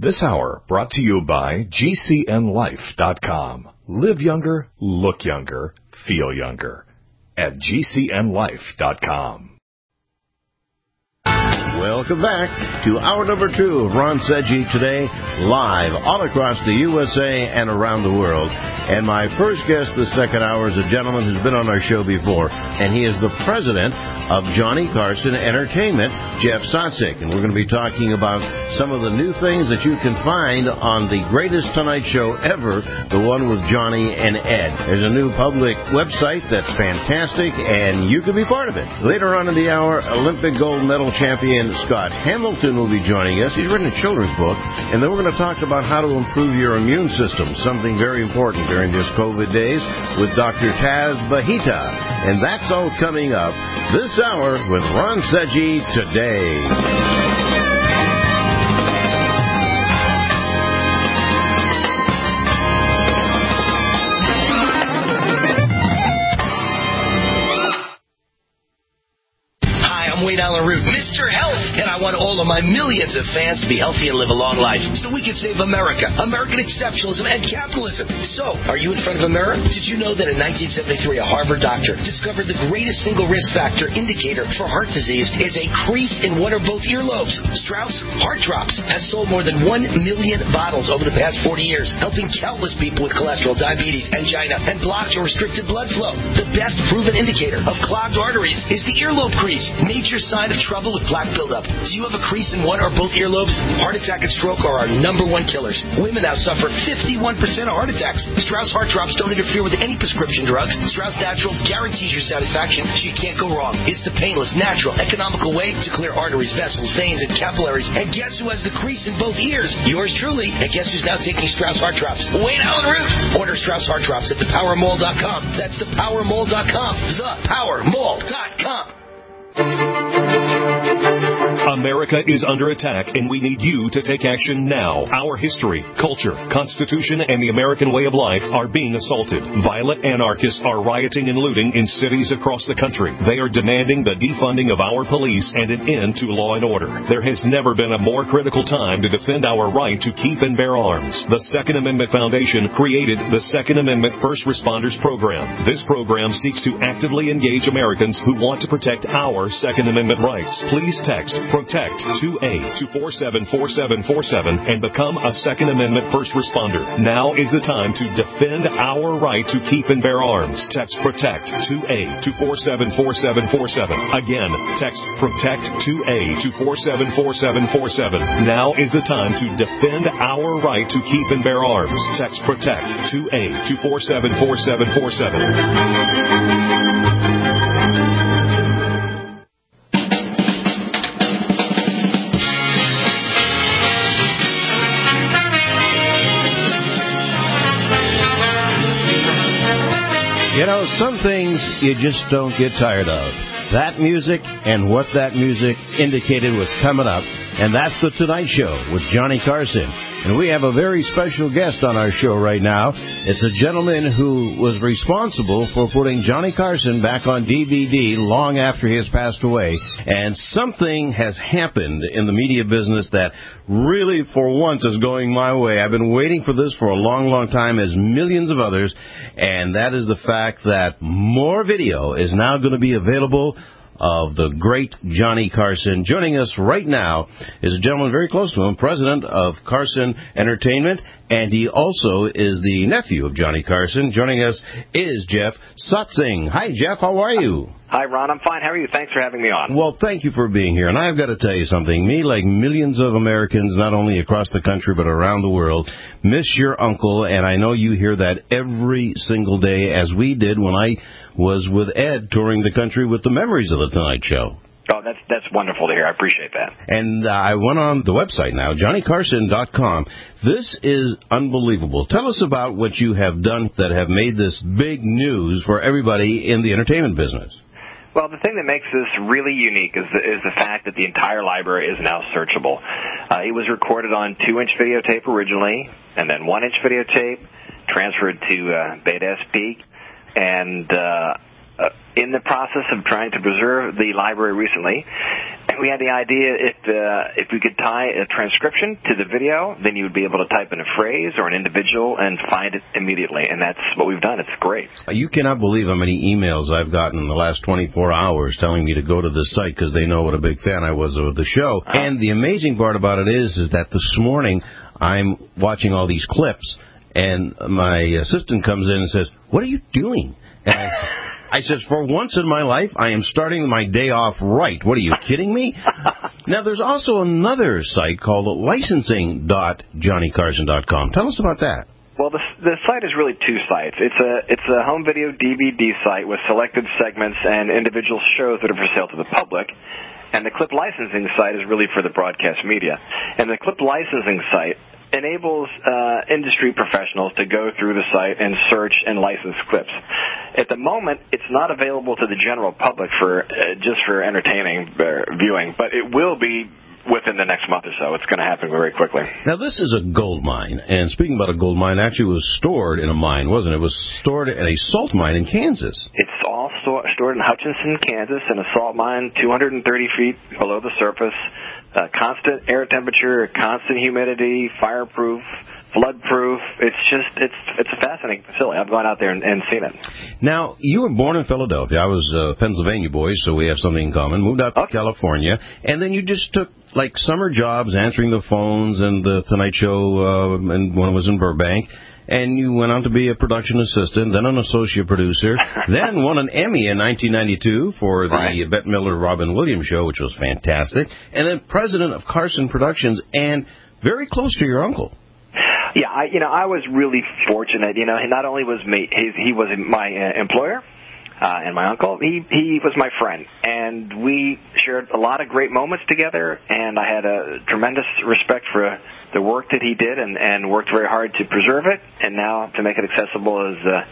This hour brought to you by GCNLife.com. Live younger, look younger, feel younger at GCNLife.com. Welcome back to hour number 2 of Ron Seggi Today, live all across the USA and around the world. And my first guest this second hour is a gentleman who's been on our show before, and he is the president of Johnny Carson Entertainment, Jeff Sotzig. And we're going to be talking about some of the new things that you can find on the greatest Tonight Show ever, the one with Johnny and Ed. There's a new public website that's fantastic, and you can be part of it. Later on in the hour, Olympic gold medal champion Scott Hamilton will be joining us. He's written a children's book, and then we're going to talk about how to improve your immune system, something very important during this COVID days, with Dr. Taz Bahita. And that's all coming up this hour with Ron Seggi Today. Wade Allen Root, Mr. Health, and I want all of my millions of fans to be healthy and live a long life so we can save America, American exceptionalism, and capitalism. So, are you in front of a mirror? Did you know that in 1973 a Harvard doctor discovered the greatest single risk factor indicator for heart disease is a crease in one or both earlobes? Strauss Heart Drops has sold more than 1 million bottles over the past 40 years, helping countless people with cholesterol, diabetes, angina, and blocked or restricted blood flow. The best proven indicator of clogged arteries is the earlobe crease. Nature's sign of trouble with plaque buildup. Do you have a crease in one or both earlobes? Heart attack and stroke are our number one killers. Women now suffer 51% of heart attacks. Strauss Heart Drops don't interfere with any prescription drugs. Strauss Naturals guarantees your satisfaction, so you can't go wrong. It's the painless, natural, economical way to clear arteries, vessels, veins, and capillaries. And guess who has the crease in both ears? Yours truly. And guess who's now taking Strauss Heart Drops? Wade Allen Root. Order Strauss Heart Drops at thepowermall.com. That's thepowermall.com. Thepowermall.com. America is under attack, and we need you to take action now. Our history, culture, constitution, and the American way of life are being assaulted. Violent anarchists are rioting and looting in cities across the country. They are demanding the defunding of our police and an end to law and order. There has never been a more critical time to defend our right to keep and bear arms. The Second Amendment Foundation created the Second Amendment First Responders Program. This program seeks to actively engage Americans who want to protect our Second Amendment rights. Please text PROTECT 2A to 474747 and become a Second Amendment first responder. Now is the time to defend our right to keep and bear arms. Text PROTECT 2A to 474747. Again, text PROTECT 2A to 474747. Now is the time to defend our right to keep and bear arms. Text PROTECT 2A to 474747. You know, some things you just don't get tired of. That music and what that music indicated was coming up, and that's The Tonight Show with Johnny Carson. And we have a very special guest on our show right now. It's a gentleman who was responsible for putting Johnny Carson back on DVD long after he has passed away. And something has happened in the media business that really, for once, is going my way. I've been waiting for this for a long, long time, as millions of others. And that is the fact that more video is now going to be available of the great Johnny Carson. Joining us right now is a gentleman very close to him, president of Carson Entertainment, and he also is the nephew of Johnny Carson. Joining us is Jeff Sotzig. Hi, Jeff. How are you? Hi, Ron. I'm fine. How are you? Thanks for having me on. Well, thank you for being here. And I've got to tell you something. Me, like millions of Americans, not only across the country but around the world, miss your uncle, and I know you hear that every single day, as we did when I was with Ed touring the country with the Memories of the Tonight Show. Oh, that's wonderful to hear. I appreciate that. And I went on the website now, JohnnyCarson.com. This is unbelievable. Tell us about what you have done that have made this big news for everybody in the entertainment business. Well, the thing that makes this really unique is the fact that the entire library is now searchable. It was recorded on 2-inch videotape originally, and then 1-inch videotape, transferred to Beta SP, and in the process of trying to preserve the library recently, we had the idea if we could tie a transcription to the video, then you would be able to type in a phrase or an individual and find it immediately, and that's what we've done. It's great. You cannot believe how many emails I've gotten in the last 24 hours telling me to go to this site because they know what a big fan I was of the show. And the amazing part about it is that this morning I'm watching all these clips, and my assistant comes in and says, "What are you doing?" And I says, "For once in my life, I am starting my day off right. What are you kidding me?" Now, there's also another site called licensing.johnnycarson.com. Tell us about that. Well, the site is really two sites. It's a home video DVD site with selected segments and individual shows that are for sale to the public. And the clip licensing site is really for the broadcast media. And the clip licensing site enables industry professionals to go through the site and search and license clips. At the moment, it's not available to the general public for just for entertaining viewing, but it will be within the next month or so. It's going to happen very quickly. Now, this is a gold mine, and speaking about a gold mine, actually it was stored in a mine, wasn't it? It was stored at a salt mine in Kansas. It's all stored in Hutchinson, Kansas, in a salt mine 230 feet below the surface, constant air temperature, constant humidity, fireproof, flood-proof. It's a fascinating facility. I've gone out there and seen it. Now, you were born in Philadelphia. I was a Pennsylvania boy, so we have something in common. Moved out to California, and then you just took like summer jobs answering the phones and the Tonight Show and when it was in Burbank. And you went on to be a production assistant, then an associate producer, then won an Emmy in 1992 for the Bette Midler Robin Williams show, which was fantastic, and then president of Carson Productions and very close to your uncle. Yeah, I was really fortunate. Not only was he was my employer and my uncle, he was my friend, and we shared a lot of great moments together. And I had a tremendous respect for the work that he did, and worked very hard to preserve it. And now to make it accessible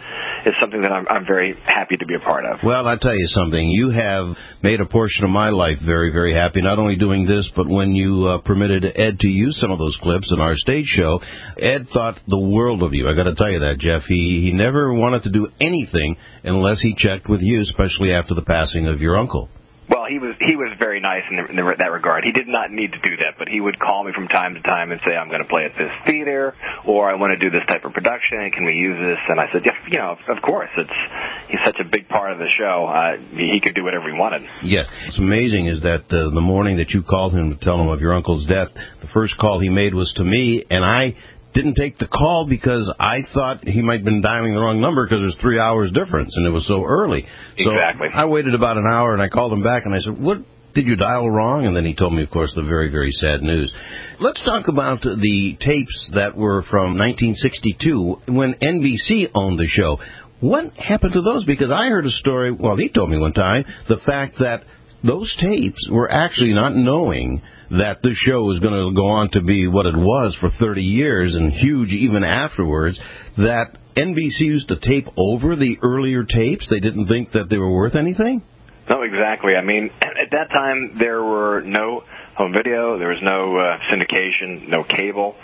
is something that I'm very happy to be a part of. Well, I tell you something. You have made a portion of my life very, very happy, not only doing this, but when you permitted Ed to use some of those clips in our stage show, Ed thought the world of you. I got to tell you that, Jeff. He never wanted to do anything unless he checked with you, especially after the passing of your uncle. Well, he was very nice in that regard. He did not need to do that, but he would call me from time to time and say, "I'm going to play at this theater," or "I want to do this type of production. Can we use this?" And I said, "Yeah, of course. He's such a big part of the show. He could do whatever he wanted." Yes. What's amazing is that the morning that you called him to tell him of your uncle's death, the first call he made was to me, and I didn't take the call because I thought he might have been dialing the wrong number because there's 3 hours difference, and it was so early. Exactly. So I waited about an hour, and I called him back, and I said, "What did you dial wrong?" And then he told me, of course, the very, very sad news. Let's talk about the tapes that were from 1962 when NBC owned the show. What happened to those? Because I heard a story, well, he told me one time, the fact that those tapes were actually not knowing that the show was going to go on to be what it was for 30 years and huge even afterwards, that NBC used to tape over the earlier tapes. They didn't think that they were worth anything? No, exactly. I mean, at that time, there were no home video, there was no syndication, no cable,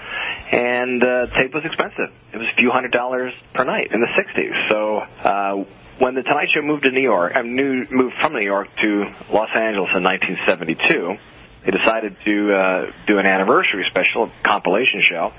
and tape was expensive. It was a few $100s per night in the 60s. So when The Tonight Show moved to New York, moved from New York to Los Angeles in 1972, they decided to do an anniversary special, compilation show,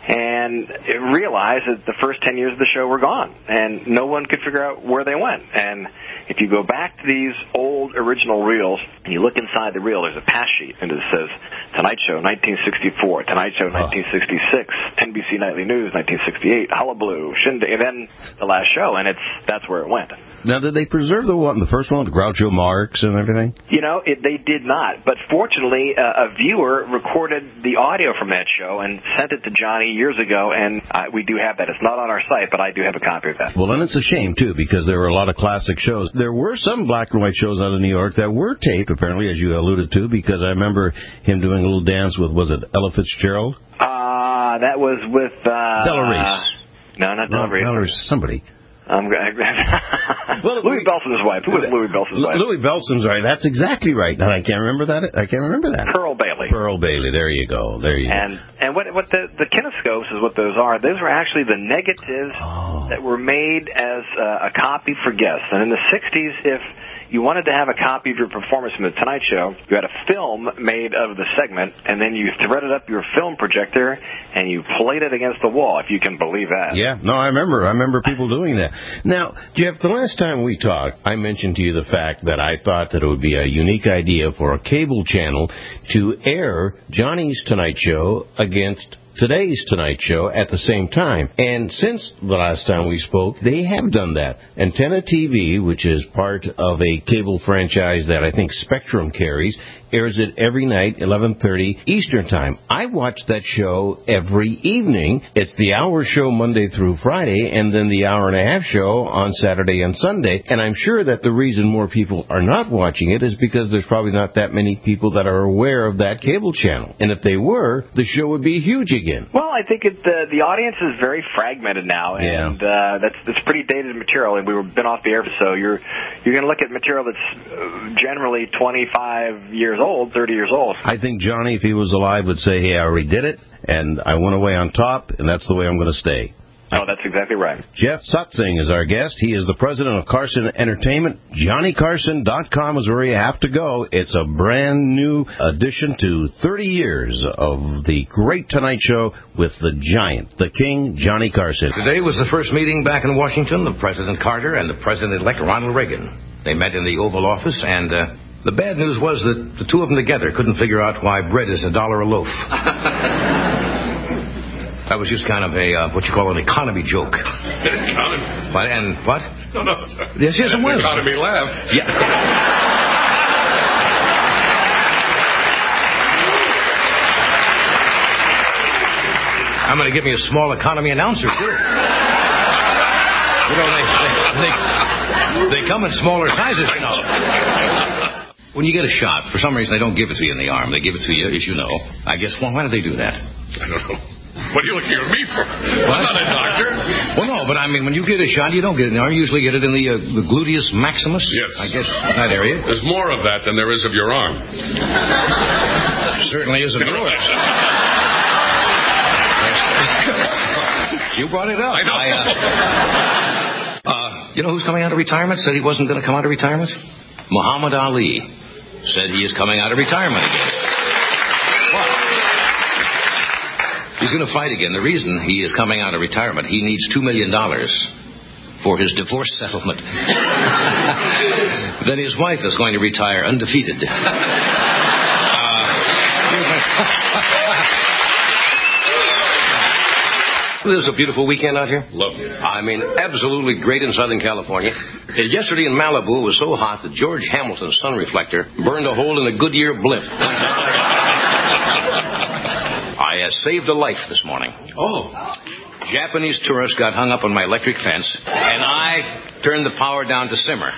and it realized that the first 10 years of the show were gone, and no one could figure out where they went. And if you go back to these old original reels, and you look inside the reel, there's a pass sheet, and it says Tonight Show 1964, Tonight Show 1966, NBC Nightly News 1968, Hullabaloo, Shindig, and then the last show, and that's where it went. Now, did they preserve the first one, the Groucho Marx and everything? They did not. But fortunately, a viewer recorded the audio from that show and sent it to Johnny years ago, and we do have that. It's not on our site, but I do have a copy of that. Well, and it's a shame, too, because there were a lot of classic shows. There were some black and white shows out of New York that were taped, apparently, as you alluded to, because I remember him doing a little dance with, was it Ella Fitzgerald? That was with... Della Reese. No, not Della Reese. Della Reese, somebody. Well, Louis Bellson's wife. Who was Louis Bellson's wife? Louis Bellson's right. That's exactly right. And I can't remember that. Pearl Bailey. Pearl Bailey. There you go. And what the kinescopes is what those are. Those were actually the negatives that were made as a copy for guests. And in the 60s, you wanted to have a copy of your performance from The Tonight Show, you had a film made of the segment, and then you threaded up your film projector and you played it against the wall, if you can believe that. Yeah, no, I remember people doing that. Now, Jeff, the last time we talked, I mentioned to you the fact that I thought that it would be a unique idea for a cable channel to air Johnny's Tonight Show against today's Tonight Show at the same time. And since the last time we spoke, they have done that. Antenna TV, which is part of a cable franchise that I think Spectrum carries, airs it every night, 11:30 Eastern Time. I watch that show every evening. It's the hour show Monday through Friday, and then the hour-and-a-half show on Saturday and Sunday. And I'm sure that the reason more people are not watching it is because there's probably not that many people that are aware of that cable channel. And if they were, the show would be huge again. Well, I think the audience is very fragmented now, and that's pretty dated material. And we've been off the air, so you're going to look at material that's generally 25 years old, 30 years old. I think Johnny, if he was alive, would say, hey, I already did it, and I went away on top, and that's the way I'm going to stay. Oh, that's exactly right. Jeff Sutzing is our guest. He is the president of Carson Entertainment. JohnnyCarson.com is where you have to go. It's a brand new addition to 30 years of the great Tonight Show with the giant, the king, Johnny Carson. Today was the first meeting back in Washington of President Carter and the President-elect Ronald Reagan. They met in the Oval Office, and the bad news was that the two of them together couldn't figure out why bread is $1 a loaf. That was just kind of a, what you call an economy joke. Economy? What? And what? No. Yes, it was. Economy laugh. Yeah. I'm going to give me a small economy announcer, too. You know, they come in smaller sizes, you know. When you get a shot, for some reason they don't give it to you in the arm. They give it to you, as you know. I guess, well, why do they do that? I don't know. What are you looking at me for? What? I'm not a doctor. Well, no, but I mean, when you get a shot, you don't get it in the arm. You usually get it in the gluteus maximus. Yes. I guess that area. There's more of that than there is of your arm. Certainly is of yours. You brought it up. I know. You know who's coming out of retirement? Said he wasn't going to come out of retirement? Muhammad Ali said he is coming out of retirement again. What? He's going to fight again. The reason he is coming out of retirement, he needs $2 million for his divorce settlement. Then his wife is going to retire undefeated. It was a beautiful weekend out here. Lovely. I mean, absolutely great in Southern California. Yesterday in Malibu, it was so hot that George Hamilton's sun reflector burned a hole in a Goodyear blimp. I saved a life this morning. Oh. Japanese tourist got hung up on my electric fence, and I turned the power down to simmer.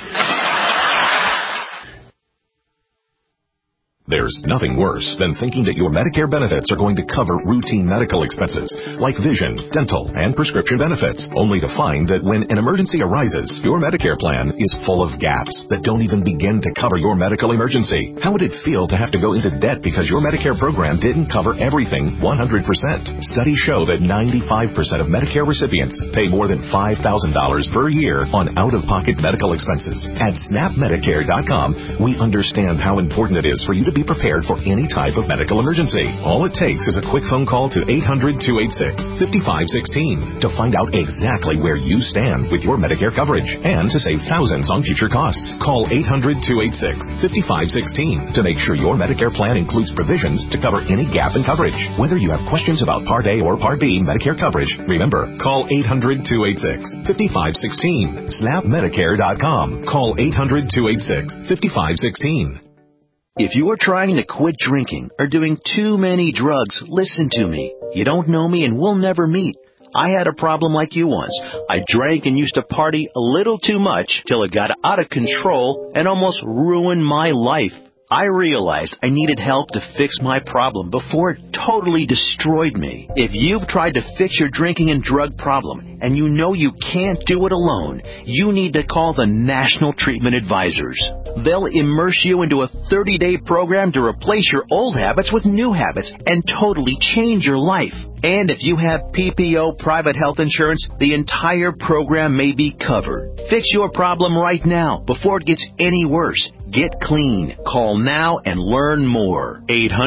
There's nothing worse than thinking that your Medicare benefits are going to cover routine medical expenses, like vision, dental, and prescription benefits, only to find that when an emergency arises, your Medicare plan is full of gaps that don't even begin to cover your medical emergency. How would it feel to have to go into debt because your Medicare program didn't cover everything 100%? Studies show that 95% of Medicare recipients pay more than $5,000 per year on out-of-pocket medical expenses. At SnapMedicare.com, we understand how important it is for you to be prepared for any type of medical emergency. All it takes is a quick phone call to 800-286-5516 to find out exactly where you stand with your Medicare coverage and to save thousands on future costs. Call 800-286-5516 to make sure your Medicare plan includes provisions to cover any gap in coverage. Whether you have questions about Part A or Part B Medicare coverage, remember, call 800-286-5516. SnapMedicare.com. Call 800-286-5516. If you are trying to quit drinking or doing too many drugs, listen to me. You don't know me and we'll never meet. I had a problem like you once. I drank and used to party a little too much till it got out of control and almost ruined my life. I realized I needed help to fix my problem before it totally destroyed me. If you've tried to fix your drinking and drug problem and you know you can't do it alone, you need to call the National Treatment Advisors. They'll immerse you into a 30-day program to replace your old habits with new habits and totally change your life. And if you have PPO private health insurance, the entire program may be covered. Fix your problem right now before it gets any worse. Get clean. Call now and learn more.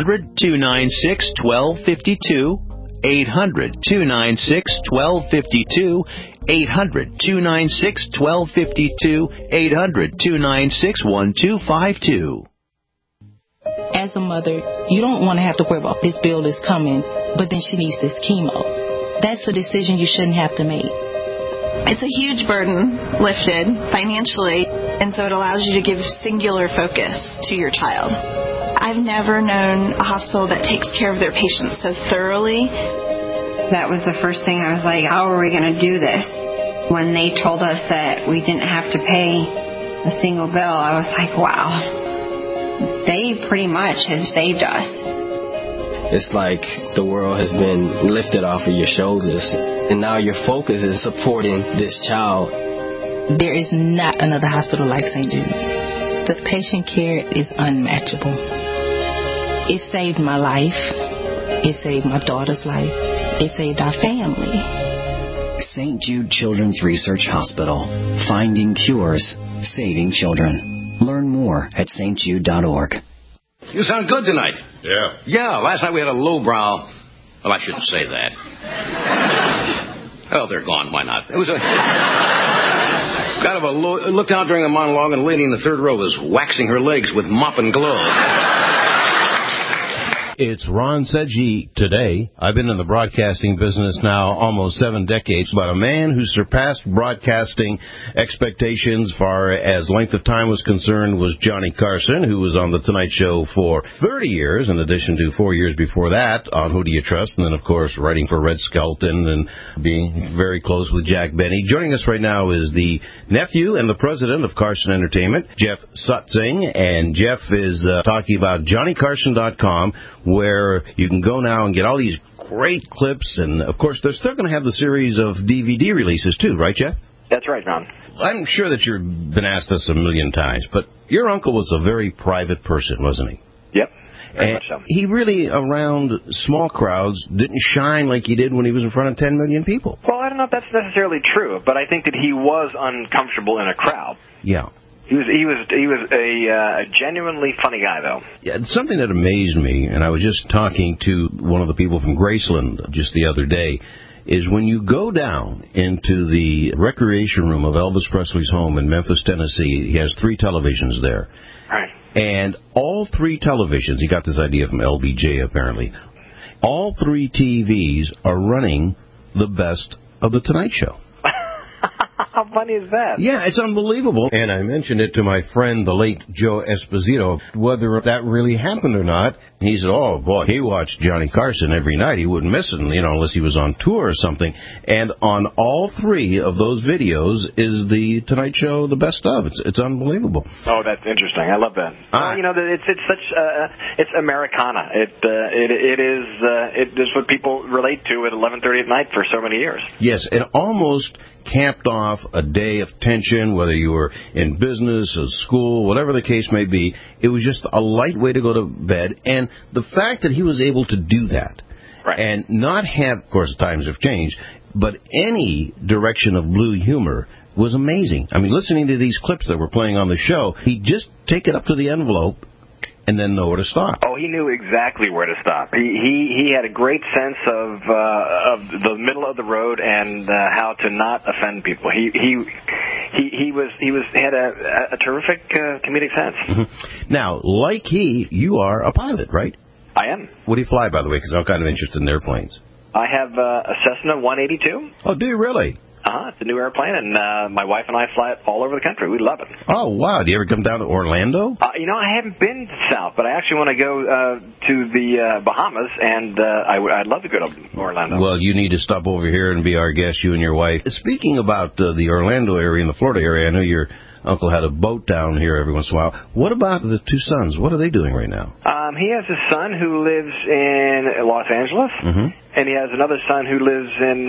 800-296-1252. 800-296-1252. 800-296-1252. 800-296-1252. As a mother, you don't want to have to worry about this bill is coming, but then she needs this chemo. That's a decision you shouldn't have to make. It's a huge burden lifted financially, and so it allows you to give singular focus to your child. I've never known a hospital that takes care of their patients so thoroughly. That was the first thing I was like, how are we going to do this? When they told us that we didn't have to pay a single bill, I was like, wow, they pretty much have saved us. It's like the world has been lifted off of your shoulders, and now your focus is supporting this child. There is not another hospital like St. Jude. The patient care is unmatchable. It saved my life. It saved my daughter's life. It saved our family. St. Jude Children's Research Hospital. Finding cures, saving children. Learn more at stjude.org. You sound good tonight. Yeah. Yeah, last night we had a lowbrow. Well, I shouldn't say that. Oh, they're gone. Why not? It was a kind of a looked out during the monologue, and a lady in the third row was waxing her legs with mop and glove. It's Ron Sedgy today. I've been in the broadcasting business now almost 7 decades, but a man who surpassed broadcasting expectations far as length of time was concerned was Johnny Carson, who was on The Tonight Show for 30 years, in addition to 4 years before that on Who Do You Trust, and then, of course, writing for Red Skelton and being very close with Jack Benny. Joining us right now is the nephew and the president of Carson Entertainment, Jeff Sutzing, and Jeff is talking about JohnnyCarson.com, where you can go now and get all these great clips, and, of course, they're still going to have the series of DVD releases, too, right, Jeff? That's right, Ron. I'm sure that you've been asked this a million times, but your uncle was a very private person, wasn't he? Yep, very much so. He really, around small crowds, didn't shine like he did when he was in front of 10 million people. Well, I don't know if that's necessarily true, but I think that he was uncomfortable in a crowd. Yeah. He was a genuinely funny guy, though. Yeah, something that amazed me, and I was just talking to one of the people from Graceland just the other day, is when you go down into the recreation room of Elvis Presley's home in Memphis, Tennessee, he has 3 televisions there. Right. And all 3 televisions, he got this idea from LBJ apparently, all 3 TVs are running the best of The Tonight Show. How funny is that? Yeah, it's unbelievable. And I mentioned it to my friend, the late Joe Esposito, whether that really happened or not. He said, oh, boy, he watched Johnny Carson every night. He wouldn't miss it, unless he was on tour or something. And on all 3 of those videos is the Tonight Show, the best of. It's unbelievable. Oh, that's interesting. I love that. It's such it's Americana. It is what people relate to at 11:30 at night for so many years. Yes, it almost capped off a day of tension, whether you were in business or school, whatever the case may be. It was just a light way to go to bed. And the fact that he was able to do that, right, and not have, of course, times have changed, but any direction of blue humor was amazing. I mean, listening to these clips that we're playing on the show, he'd just take it up to the envelope and then know where to stop. Oh, he knew exactly where to stop. He had a great sense of the middle of the road and how to not offend people. He had a terrific comedic sense. Mm-hmm. Now, like you are a pilot, right? I am. What do you fly, by the way? Because I'm kind of interested in airplanes. I have a Cessna 182. Oh, do you really? It's a new airplane, and my wife and I fly it all over the country. We love it. Oh, wow. Do you ever come down to Orlando? I haven't been south, but I actually want to go to the Bahamas, and I'd love to go to Orlando. Well, you need to stop over here and be our guest, you and your wife. Speaking about the Orlando area and the Florida area, I know you're Uncle had a boat down here every once in a while. What about the two sons? What are they doing right now? He has a son who lives in Los Angeles, and he has another son who lives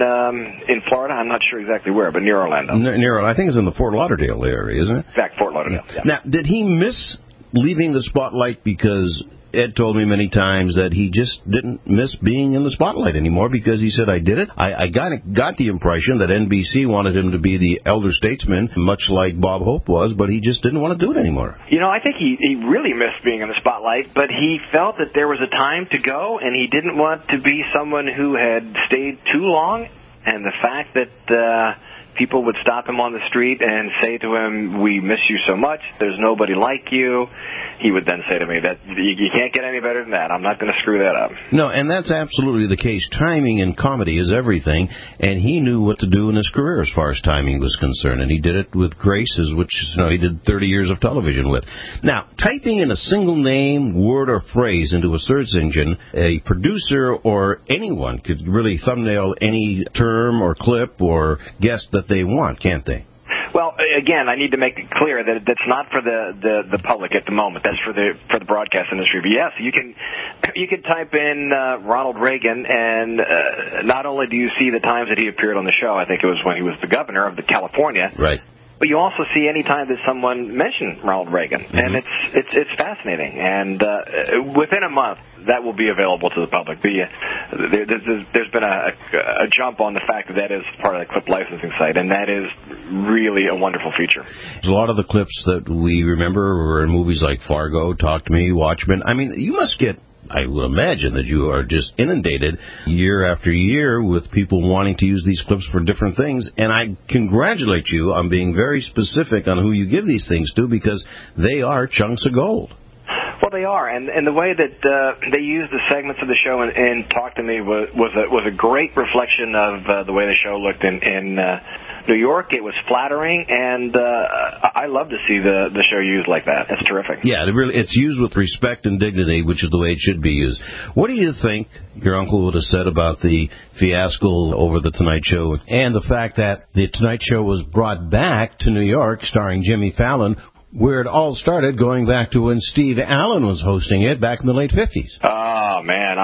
in Florida. I'm not sure exactly where, but near Orlando. Near, I think it's in the Fort Lauderdale area, isn't it? Back Fort Lauderdale. Yeah. Now, did he miss leaving the spotlight? Because Ed told me many times that he just didn't miss being in the spotlight anymore because he said, I did it. I got the impression that NBC wanted him to be the elder statesman, much like Bob Hope was, but he just didn't want to do it anymore. You know, I think he really missed being in the spotlight, but he felt that there was a time to go, and he didn't want to be someone who had stayed too long. And the fact that people would stop him on the street and say to him, we miss you so much, there's nobody like you, he would then say to me that you can't get any better than that. I'm not going to screw that up. No, and that's absolutely the case. Timing in comedy is everything, and he knew what to do in his career as far as timing was concerned, and he did it with graces, which he did 30 years of television with. Now, typing in a single name, word, or phrase into a search engine, a producer or anyone could really thumbnail any term or clip or guest that they want, can't they? Well, again, I need to make it clear that that's not for the public at the moment. That's for the broadcast industry. But yes, you can type in Ronald Reagan, and not only do you see the times that he appeared on the show, I think it was when he was the governor of California. Right. But you also see any time that someone mentioned Ronald Reagan, and it's fascinating. And within a month, that will be available to the public. There's been a jump on the fact that is part of the clip licensing site, and that is really a wonderful feature. A lot of the clips that we remember were in movies like Fargo, Talk to Me, Watchmen. I mean, you must get, I would imagine that you are just inundated year after year with people wanting to use these clips for different things, and I congratulate you on being very specific on who you give these things to, because they are chunks of gold. Well, they are, and the way that they use the segments of the show in Talk to Me was a great reflection of the way the show looked in New York. It was flattering, and I love to see the show used like that. It's terrific. Yeah, it's used with respect and dignity, which is the way it should be used. What do you think your uncle would have said about the fiasco over The Tonight Show and the fact that The Tonight Show was brought back to New York starring Jimmy Fallon, where it all started going back to when Steve Allen was hosting it back in the late 50s? Oh, man,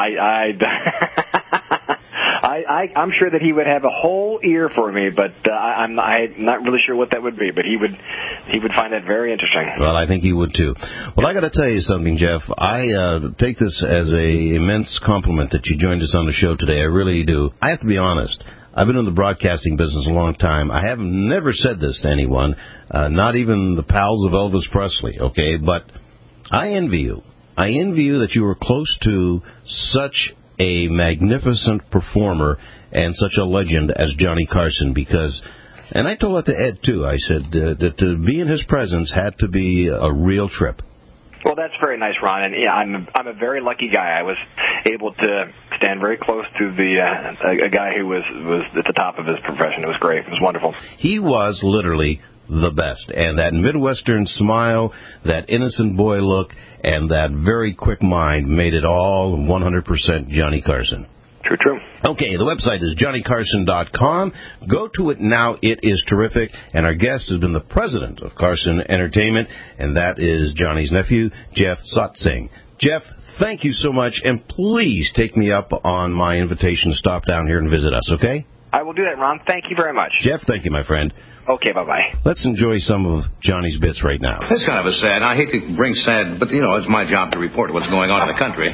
I'm sure that he would have a whole ear for me, but I'm not really sure what that would be. But he would find that very interesting. Well, I think he would too. Well, I got to tell you something, Jeff. I take this as an immense compliment that you joined us on the show today. I really do. I have to be honest. I've been in the broadcasting business a long time. I have never said this to anyone, not even the pals of Elvis Presley, okay? But I envy you. I envy you that you were close to such a magnificent performer and such a legend as Johnny Carson, because, and I told that to Ed too, I said that to be in his presence had to be a real trip. Well, that's very nice, Ron, and yeah, I'm a very lucky guy. I was able to stand very close to a guy who was at the top of his profession. It was great. It was wonderful. He was literally the best, and that Midwestern smile, that innocent boy look, and that very quick mind made it all 100% Johnny Carson. True. Okay, the website is johnnycarson.com. Go to it now. It is terrific. And our guest has been the president of Carson Entertainment, and that is Johnny's nephew, Jeff Satsing. Jeff, thank you so much, and please take me up on my invitation to stop down here and visit us, okay? I will do that, Ron. Thank you very much. Jeff, thank you, my friend. Okay, bye-bye. Let's enjoy some of Johnny's bits right now. It's kind of a sad, I hate to bring sad, but, it's my job to report what's going on in the country.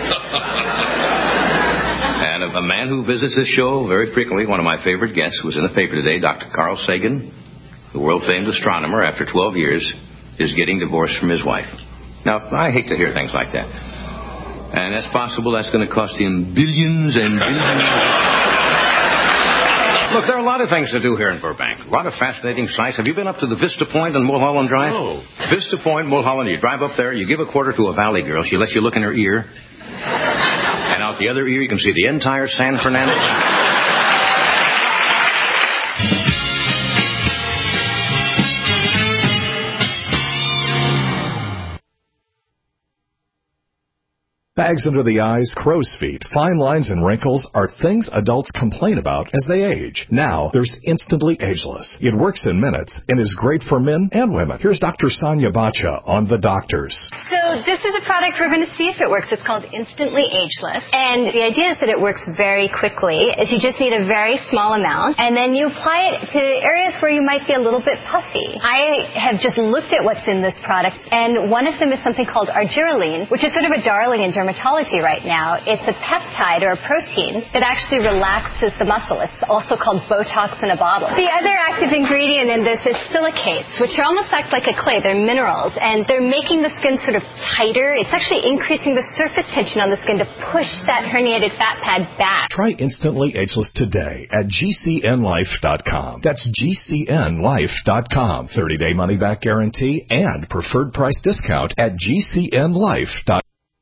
And a man who visits this show very frequently, one of my favorite guests, was in the paper today, Dr. Carl Sagan, the world-famed astronomer, after 12 years, is getting divorced from his wife. Now, I hate to hear things like that. And it's possible that's going to cost him billions and billions. Look, there are a lot of things to do here in Burbank. A lot of fascinating sights. Have you been up to the Vista Point on Mulholland Drive? No. Vista Point, Mulholland. You drive up there, you give a quarter to a valley girl. She lets you look in her ear. And out the other ear, you can see the entire San Fernando. Bags under the eyes, crow's feet, fine lines, and wrinkles are things adults complain about as they age. Now, there's Instantly Ageless. It works in minutes and is great for men and women. Here's Dr. Sonia Bacha on The Doctors. So this is a product we're going to see if it works. It's called Instantly Ageless. And the idea is that it works very quickly. Is you just need a very small amount, and then you apply it to areas where you might be a little bit puffy. I have just looked at what's in this product, and one of them is something called argireline, which is sort of a darling in dermatology right now. It's a peptide or a protein that actually relaxes the muscle. It's also called Botox in a bottle. The other active ingredient in this is silicates, which almost act like a clay. They're minerals, and they're making the skin sort of tighter. It's actually increasing the surface tension on the skin to push that herniated fat pad back. Try Instantly Ageless today at GCNlife.com. That's GCNlife.com. 30-day money-back guarantee and preferred price discount at GCNlife.com.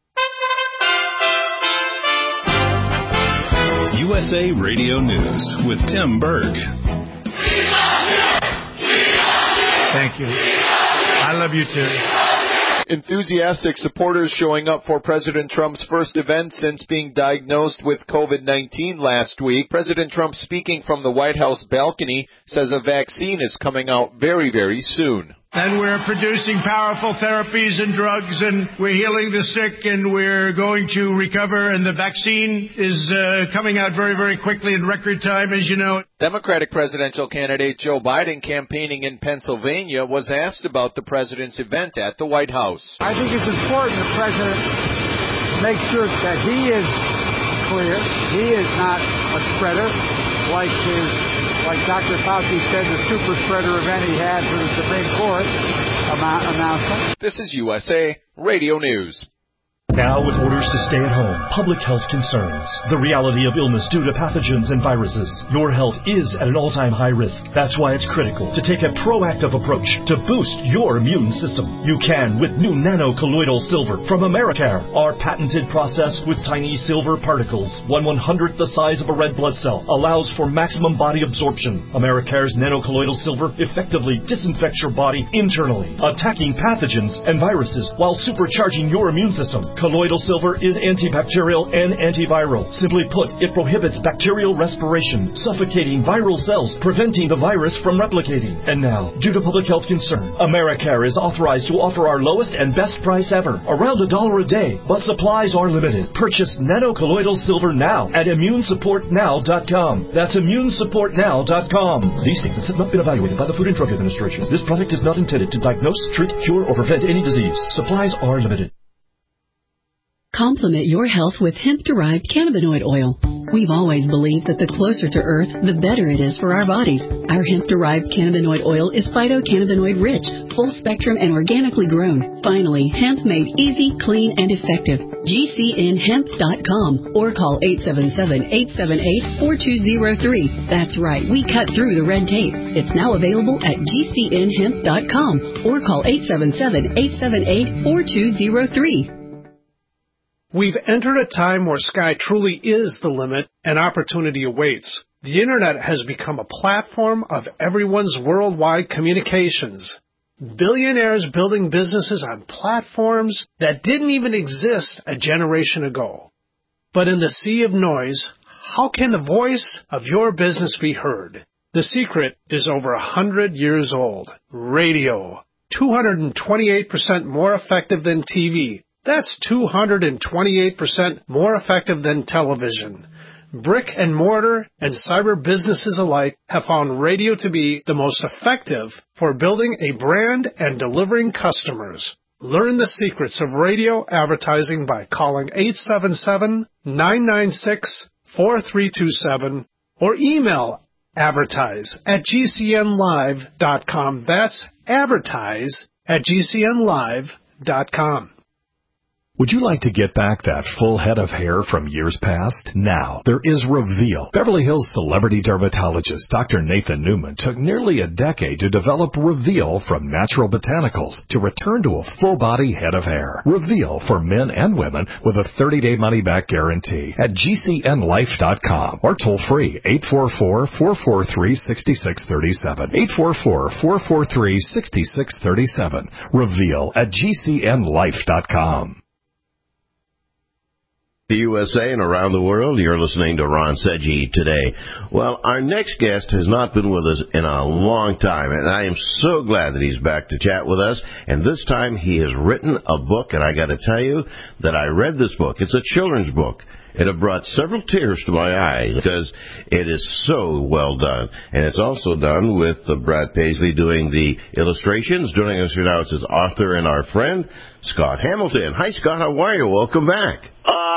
USA Radio News with Tim Berg. Thank you. I love you too. Enthusiastic supporters showing up for President Trump's first event since being diagnosed with COVID-19 last week. President Trump, speaking from the White House balcony, says a vaccine is coming out very, very soon. And we're producing powerful therapies and drugs, and we're healing the sick, and we're going to recover, and the vaccine is coming out very, very quickly in record time, as you know. Democratic presidential candidate Joe Biden, campaigning in Pennsylvania, was asked about the president's event at the White House. I think it's important the president makes sure that he is clear. He is not a spreader like Dr. Fauci said, the super spreader event he had for the Supreme Court announcement. This is USA Radio News. Now, with orders to stay at home, public health concerns, the reality of illness due to pathogens and viruses, your health is at an all-time high risk. That's why it's critical to take a proactive approach to boost your immune system. You can with new nano-colloidal silver from Americare. Our patented process with tiny silver particles, 1/100th the size of a red blood cell, allows for maximum body absorption. Americare's nano-colloidal silver effectively disinfects your body internally, attacking pathogens and viruses while supercharging your immune system. Colloidal silver is antibacterial and antiviral. Simply put, it prohibits bacterial respiration, suffocating viral cells, preventing the virus from replicating. And now, due to public health concern, Americare is authorized to offer our lowest and best price ever, around $1 a day, but supplies are limited. Purchase nano-colloidal silver now at immunesupportnow.com. That's immunesupportnow.com. These statements have not been evaluated by the Food and Drug Administration. This product is not intended to diagnose, treat, cure, or prevent any disease. Supplies are limited. Complement your health with hemp-derived cannabinoid oil. We've always believed that the closer to Earth, the better it is for our bodies. Our hemp-derived cannabinoid oil is phytocannabinoid rich, full spectrum, and organically grown. Finally, hemp made easy, clean, and effective. GCNhemp.com or call 877-878-4203. That's right, we cut through the red tape. It's now available at GCNhemp.com or call 877-878-4203. We've entered a time where sky truly is the limit and opportunity awaits. The Internet has become a platform of everyone's worldwide communications. Billionaires building businesses on platforms that didn't even exist a generation ago. But in the sea of noise, how can the voice of your business be heard? The secret is over 100 years old. Radio. 228% more effective than TV. That's 228% more effective than television. Brick and mortar and cyber businesses alike have found radio to be the most effective for building a brand and delivering customers. Learn the secrets of radio advertising by calling 877-996-4327 or email advertise@gcnlive.com. That's advertise@gcnlive.com. Would you like to get back that full head of hair from years past? Now, there is Reveal. Beverly Hills celebrity dermatologist Dr. Nathan Newman took nearly a decade to develop Reveal from natural botanicals to return to a full-body head of hair. Reveal for men and women with a 30-day money-back guarantee at GCNlife.com or toll free 844-443-6637. 844-443-6637. Reveal at GCNlife.com. The USA and around the world, you're listening to Ron Seggi today. Well, our next guest has not been with us in a long time, and I am so glad that he's back to chat with us. And this time he has written a book, and I got to tell you that I read this book. It's a children's book. It have brought several tears to my eyes because it is so well done. And it's also done with Brad Paisley doing the illustrations. Joining us here now is his author and our friend, Scott Hamilton. Hi, Scott. How are you? Welcome back.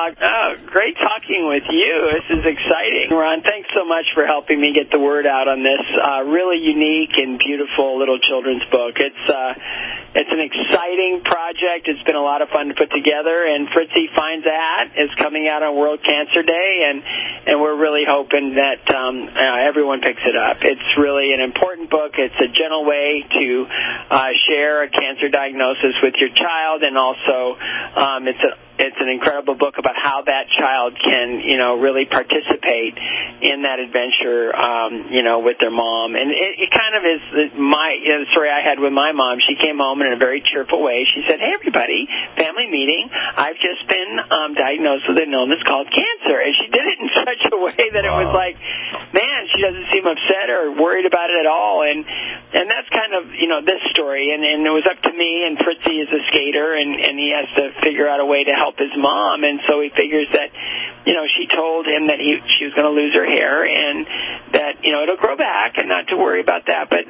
Great talking with you. This is exciting. Ron, thanks so much for helping me get the word out on this really unique and beautiful little children's book. It's an exciting project. It's been a lot of fun to put together, and Fritzy Finds a Hat is coming out on World Cancer Day, and we're really hoping that everyone picks it up. It's really an important book. It's a gentle way to share a cancer diagnosis with your child, and also it's an incredible book about how that child can, really participate in that adventure, with their mom. And it kind of is the story I had with my mom. She came home in a very cheerful way. She said, "Hey, everybody, family meeting. I've just been diagnosed with an illness called cancer." And she did it in such a way that it was like, man, she doesn't seem upset or worried about it at all. And that's kind of, this story. And it was up to me, and Fritzy is a skater, and he has to figure out a way to help his mom. And so he figures that, she told him that she was going to lose her hair and that, it'll grow back and not to worry about that. But,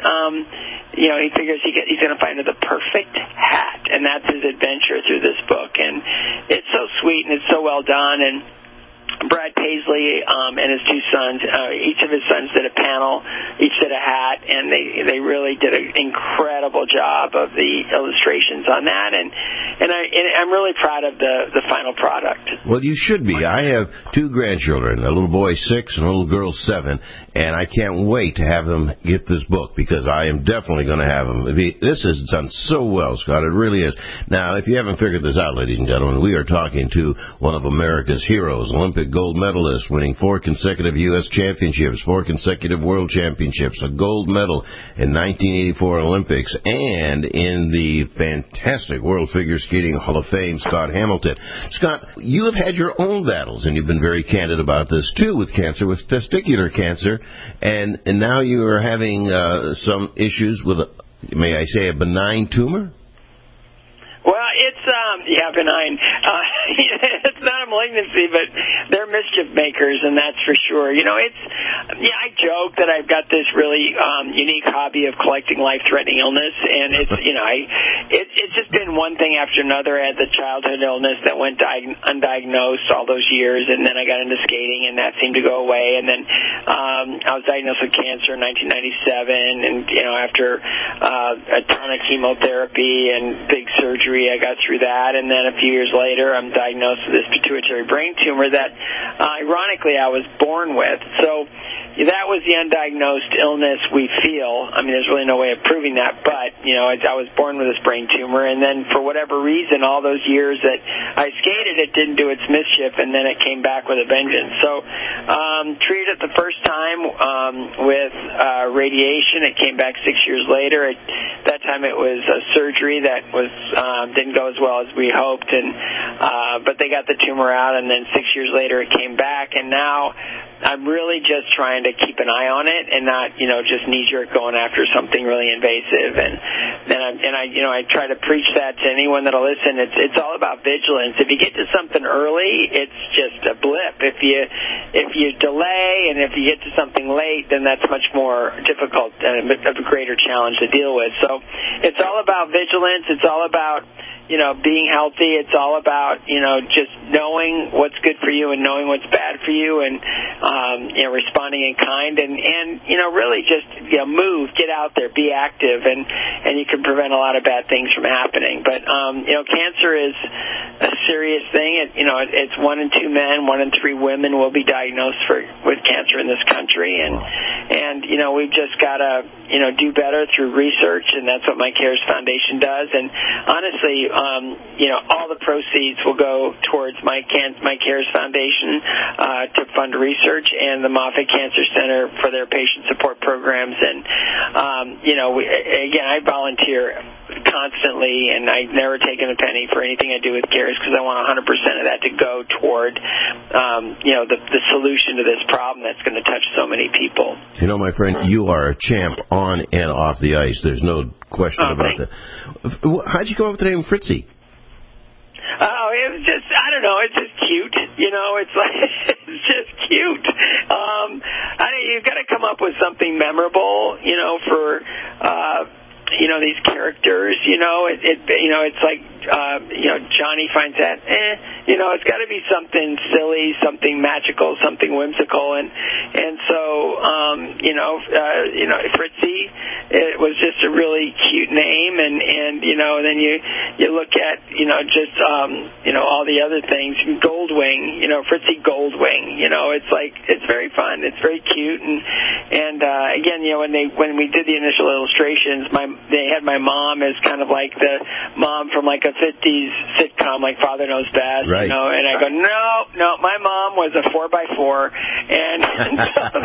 he figures he's going to find her the perfect hat. And that's his adventure through this book. And it's so sweet and it's so well done. And Brad Paisley and his two sons, each of his sons did a panel, each did a hat, and they really did an incredible job of the illustrations on that, and I'm really proud of the final product. Well, you should be. I have two grandchildren, a little boy 6 and a little girl 7, and I can't wait to have them get this book because I am definitely going to have them. This is done so well, Scott. It really is. Now, if you haven't figured this out, ladies and gentlemen, we are talking to one of America's heroes, Olympic gold medalist, winning 4 consecutive U.S. championships, 4 consecutive world championships, a gold medal in 1984 Olympics, and in the fantastic World Figure Skating Hall of Fame, Scott Hamilton. Scott, you have had your own battles, and you've been very candid about this, too, with cancer, with testicular cancer, and now you are having some issues with, may I say, a benign tumor? Well, it's benign. It's not a malignancy, but they're mischief makers, and that's for sure. I joke that I've got this really unique hobby of collecting life-threatening illness, and it's it's just been one thing after another. I had the childhood illness that went undiagnosed all those years, and then I got into skating, and that seemed to go away. And then I was diagnosed with cancer in 1997, and after a ton of chemotherapy and big surgery, I got through that, and then a few years later, I'm diagnosed with this pituitary brain tumor that, ironically, I was born with. So that was the undiagnosed illness we feel. I mean, there's really no way of proving that, but, I was born with this brain tumor, and then for whatever reason, all those years that I skated, it didn't do its mischief, and then it came back with a vengeance. So treated it the first time with radiation. It came back 6 years later. That time it was a surgery that was didn't go as well as we hoped, and but they got the tumor out, and then 6 years later it came back, and now I'm really just trying to keep an eye on it and not, just knee-jerk going after something really invasive. And I try to preach that to anyone that'll listen. It's all about vigilance. If you get to something early, it's just a blip. If you delay and if you get to something late, then that's much more difficult and of a greater challenge to deal with. So it's all about vigilance. It's all about being healthy. It's all about, just knowing what's good for you and knowing what's bad for you, and responding in kind, and really just move, get out there, be active, and you can prevent a lot of bad things from happening. But cancer is a serious thing. It's 1 in 2 men, 1 in 3 women will be diagnosed with cancer in this country, and we've just got to do better through research, and that's what My Cares Foundation does. And honestly, all the proceeds will go towards My Cares Foundation to fund research, and the Moffitt Cancer Center for their patient support programs. And again, I volunteer constantly, and I've never taken a penny for anything I do with CARES because I want 100% of that to go toward, the solution to this problem that's going to touch so many people. You know, my friend, you are a champ on and off the ice. There's no question about that. How'd you come up with the name Fritzy? Oh, it was just, I don't know, it's just cute. It's like, it's just cute. You've got to come up with something memorable, for, these characters, it's like, Johnny finds that, it's got to be something silly, something magical, something whimsical, and so, Fritzy, it was just a really cute name, and then you look at, all the other things, Goldwing, Fritzy Goldwing, it's like, it's very fun, it's very cute, and again, when we did the initial illustrations, they had my mom as kind of like the mom from like a 50s sitcom, like Father Knows Best, right. And I go, no, my mom was a 4x4, and so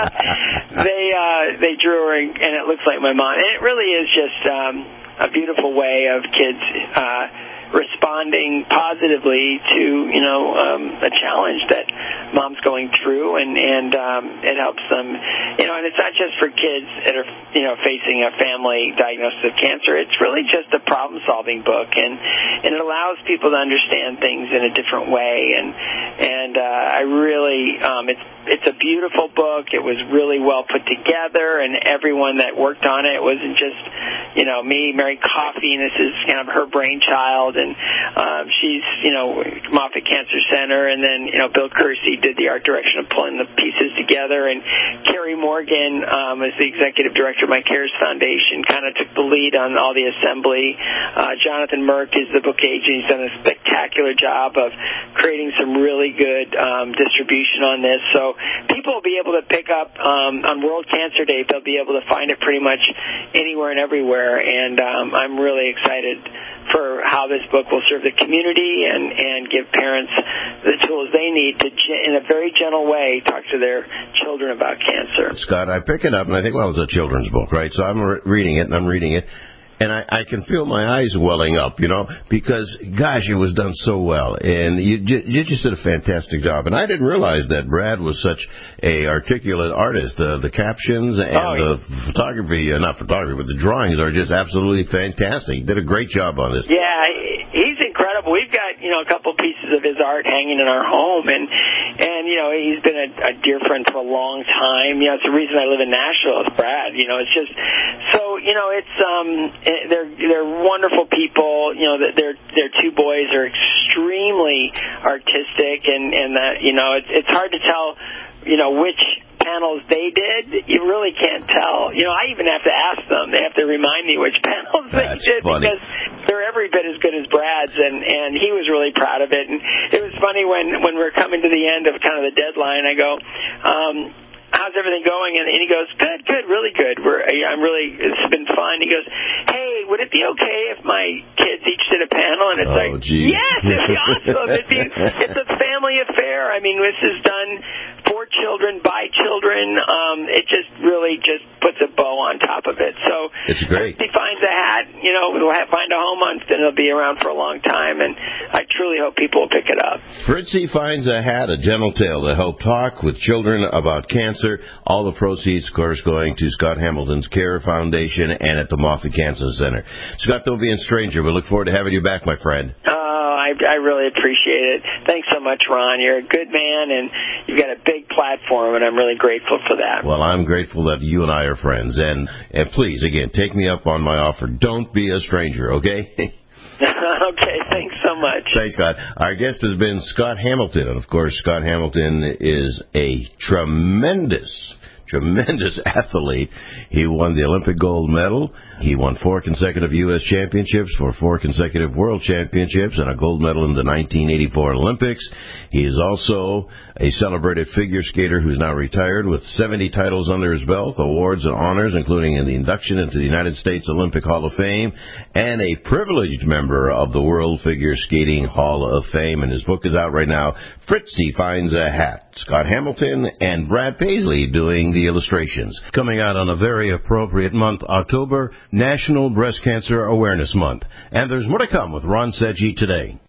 they drew her, and it looks like my mom, and it really is just a beautiful way of kids responding positively to a challenge that mom's going through, and it helps them, and it's not just for kids that are facing a family diagnosis of cancer. It's really just a problem solving book, and it allows people to understand things in a different way, and I really it's a beautiful book. It was really well put together, and everyone that worked on it wasn't just me, Mary Coffey, and this is kind of her brainchild, and she's Moffitt Cancer Center, and then Bill Kersey did the art direction of pulling the pieces together, and Carrie Morgan is the executive director of my CARES Foundation, kind of took the lead on all the assembly. Jonathan Merck is the book agent. He's done a spectacular job of creating some really good distribution on this, so people will be able to pick up on World Cancer Day. They'll be able to find it pretty much anywhere and everywhere, and I'm really excited for how this book will serve the community and give parents the tools they need to, in a very gentle way, talk to their children about cancer. Scott, I pick it up, and I think, well, it's a children's book, right? So I'm reading it, and I can feel my eyes welling up, because, gosh, it was done so well. And you just did a fantastic job. And I didn't realize that Brad was such a articulate artist. The captions and the photography, not photography, but the drawings are just absolutely fantastic. He did a great job on this. Yeah, he's incredible. We've got, a couple pieces of his art hanging in our home, and he's been a dear friend for a long time. It's the reason I live in Nashville with Brad. It's just, so, they're wonderful people. Their two boys are extremely artistic, and that, it's hard to tell, which panels they did. You really can't tell. I even have to ask them. They have to remind me which panels they did, because they're every bit as good as Brad's, and he was really proud of it. And it was funny when we're coming to the end of kind of the deadline, I go, how's everything going? And he goes, good, really good. It's been fun. He goes, hey, would it be okay if my kids each did a panel? And it's yes, it'd be awesome. It's a family affair. I mean, this is done for children, by children. It just really just puts a bow on top of it. So it's great. If he finds a hat, we'll find a home on, then it'll be around for a long time, and I truly hope people will pick it up. Fritzy Finds a Hat, a gentle tale to help talk with children about cancer. All the proceeds, of course, going to Scott Hamilton's CARE Foundation and at the Moffitt Cancer Center. Scott, don't be a stranger. We look forward to having you back, my friend. I really appreciate it. Thanks so much, Ron. You're a good man, and you've got a big platform, and I'm really grateful for that. Well, I'm grateful that you and I are friends. And please, again, take me up on my offer. Don't be a stranger, okay? Okay, thanks so much. Thanks, Scott. Our guest has been Scott Hamilton. And, of course, Scott Hamilton is a tremendous athlete. He won the Olympic gold medal. He won 4 consecutive U.S. championships, 4 consecutive world championships, and a gold medal in the 1984 Olympics. He is also a celebrated figure skater who's now retired with 70 titles under his belt, awards and honors, including in the induction into the United States Olympic Hall of Fame, and a privileged member of the World Figure Skating Hall of Fame. And his book is out right now, Fritzy Finds a Hat. Scott Hamilton and Brad Paisley doing the illustrations. Coming out on a very appropriate month, October, National Breast Cancer Awareness Month. And there's more to come with Ron Sedgwick today.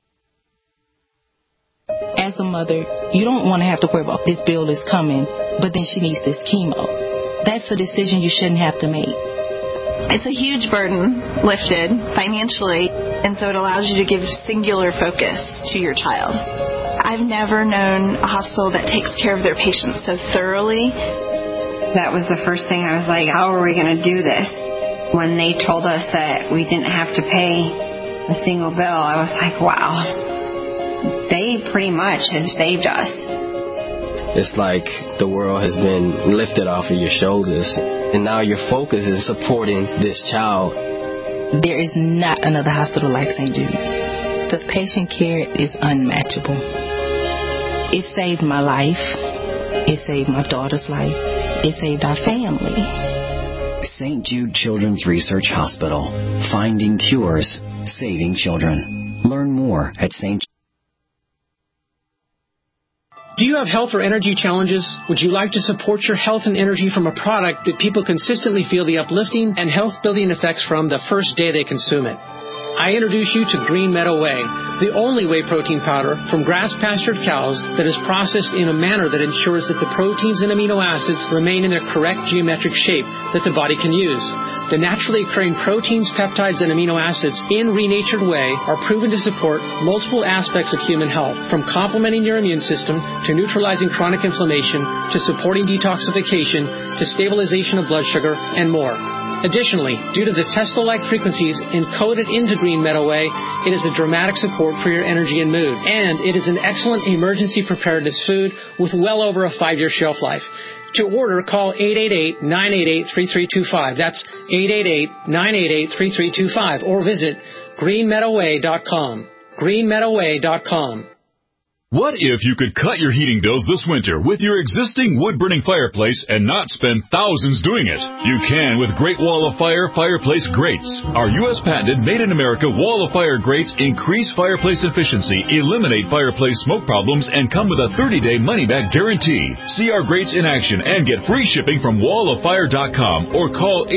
As a mother, you don't want to have to worry about this bill is coming, but then she needs this chemo. That's a decision you shouldn't have to make. It's a huge burden lifted financially, and so it allows you to give singular focus to your child. I've never known a hospital that takes care of their patients so thoroughly. That was the first thing I was like, how are we going to do this? When they told us that we didn't have to pay a single bill, I was like, wow. They pretty much have saved us. It's like the world has been lifted off of your shoulders, and now your focus is supporting this child. There is not another hospital like St. Jude. The patient care is unmatchable. It saved my life. It saved my daughter's life. It saved our family. St. Jude Children's Research Hospital. Finding cures, saving children. Learn more at St. Do you have health or energy challenges? Would you like to support your health and energy from a product that people consistently feel the uplifting and health-building effects from the first day they consume it? I introduce you to Green Meadow Whey, the only whey protein powder from grass-pastured cows that is processed in a manner that ensures that the proteins and amino acids remain in their correct geometric shape that the body can use. The naturally occurring proteins, peptides, and amino acids in renatured whey are proven to support multiple aspects of human health, from complementing your immune system to neutralizing chronic inflammation to supporting detoxification to stabilization of blood sugar and more. Additionally, due to the Tesla-like frequencies encoded into Green Meadow Whey, it is a dramatic support for your energy and mood. And it is an excellent emergency preparedness food with well over a 5-year shelf life. To order, call 888-988-3325. That's 888-988-3325. Or visit greenmeadowwhey.com. greenmeadowwhey.com. What if you could cut your heating bills this winter with your existing wood-burning fireplace and not spend thousands doing it? You can with Great Wall of Fire Fireplace Grates. Our U.S. patented made-in-America Wall of Fire grates increase fireplace efficiency, eliminate fireplace smoke problems, and come with a 30-day money-back guarantee. See our grates in action and get free shipping from walloffire.com or call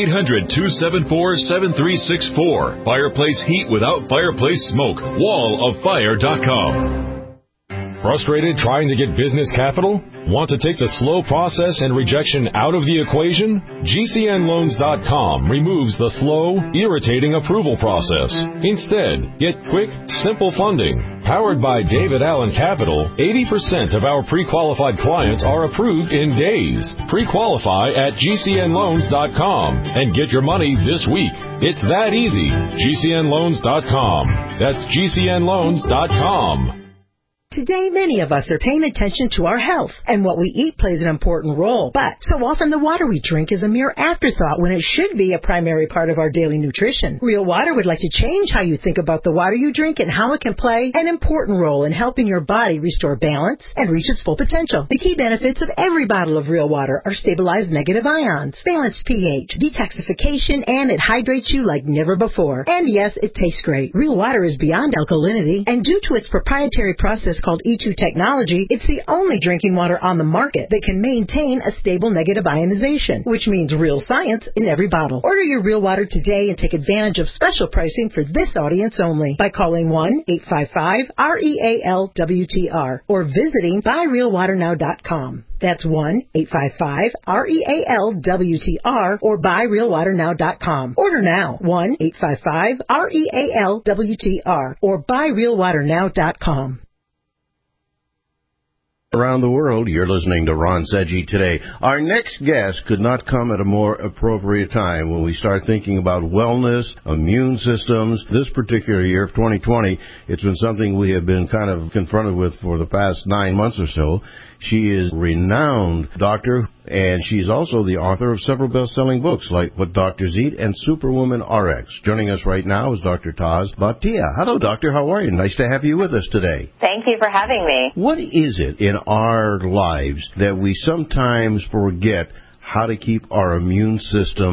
800-274-7364. Fireplace heat without fireplace smoke. walloffire.com. Frustrated trying to get business capital? Want to take the slow process and rejection out of the equation? GCNloans.com removes the slow, irritating approval process. Instead, get quick, simple funding. Powered by David Allen Capital, 80% of our pre-qualified clients are approved in days. Pre-qualify at GCNloans.com and get your money this week. It's that easy. GCNloans.com. That's GCNloans.com. Today, many of us are paying attention to our health, and what we eat plays an important role. But so often the water we drink is a mere afterthought when it should be a primary part of our daily nutrition. Real Water would like to change how you think about the water you drink and how it can play an important role in helping your body restore balance and reach its full potential. The key benefits of every bottle of Real Water are stabilized negative ions, balanced pH, detoxification, and it hydrates you like never before. And yes, it tastes great. Real Water is beyond alkalinity, and due to its proprietary process called E2 technology, it's the only drinking water on the market that can maintain a stable negative ionization, which means real science in every bottle. Order your Real Water today and take advantage of special pricing for this audience only by calling 1-855-REAL-WTR or visiting buyrealwaternow.com. That's 1-855-REAL-WTR or buyrealwaternow.com. Order now, 1-855-REAL-WTR or buyrealwaternow.com. Around the world, you're listening to Ron Sedgwick today. Our next guest could not come at a more appropriate time when we start thinking about wellness, immune systems. This particular year of 2020, it's been something we have been kind of confronted with for the past 9 months or so. She is a renowned doctor, and she's also the author of several best-selling books like What Doctors Eat and Superwoman RX. Joining us right now is Dr. Taz Bhatia. Hello, doctor. How are you? Nice to have you with us today. Thank you for having me. What is it in our lives that we sometimes forget how to keep our immune system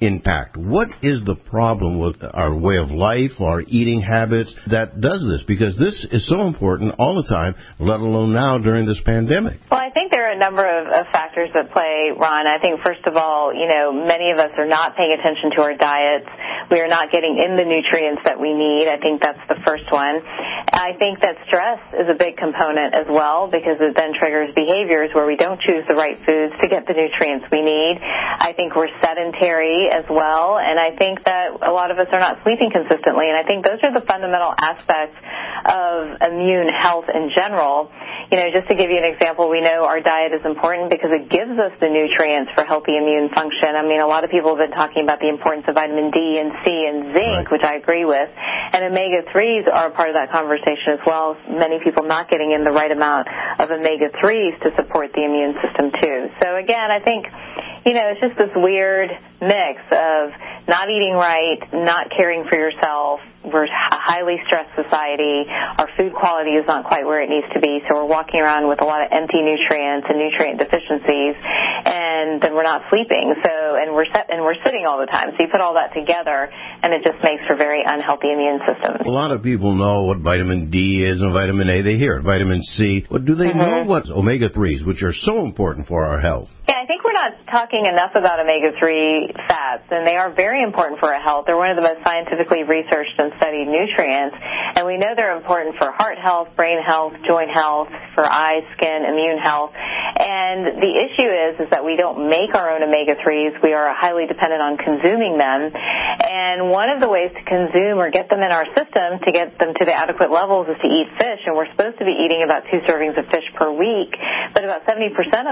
intact. What is the problem with our way of life, our eating habits that does this? Because this is so important all the time, let alone now during this pandemic. Well, I think there are a number of factors that play, Ron. I think, first of all, many of us are not paying attention to our diets. We are not getting in the nutrients that we need. I think that's the first one. I think that stress is a big component as well, because it then triggers behaviors where we don't choose the right foods to get the nutrients we need. I think we're sedentary as well, and I think that a lot of us are not sleeping consistently, and I think those are the fundamental aspects of immune health in general. Just to give you an example, we know our diet is important because it gives us the nutrients for healthy immune function. I mean, a lot of people have been talking about the importance of vitamin D and C and zinc, which I agree with, and omega-3s are a part of that conversation as well. Many people not getting in the right amount of omega-3s to support the immune system too. So again, I think, it's just this weird mix of not eating right, not caring for yourself. We're a highly stressed society. Our food quality is not quite where it needs to be, so we're walking around with a lot of empty nutrients and nutrient deficiencies, and then we're not sleeping. And we're sitting all the time. So you put all that together, and it just makes for very unhealthy immune systems. A lot of people know what vitamin D is and vitamin A. They hear it. Vitamin C. But do they know what omega-3s, which are so important for our health? Yeah, I think we're not talking enough about omega-3 fats, and they are very important for our health. They're one of the most scientifically researched and studied nutrients, and we know they're important for heart health, brain health, joint health, for eyes, skin, immune health. And the issue is that we don't make our own omega-3s. We are highly dependent on consuming them, and one of the ways to consume or get them in our system to get them to the adequate levels is to eat fish, and we're supposed to be eating about 2 servings of fish per week, but about 70%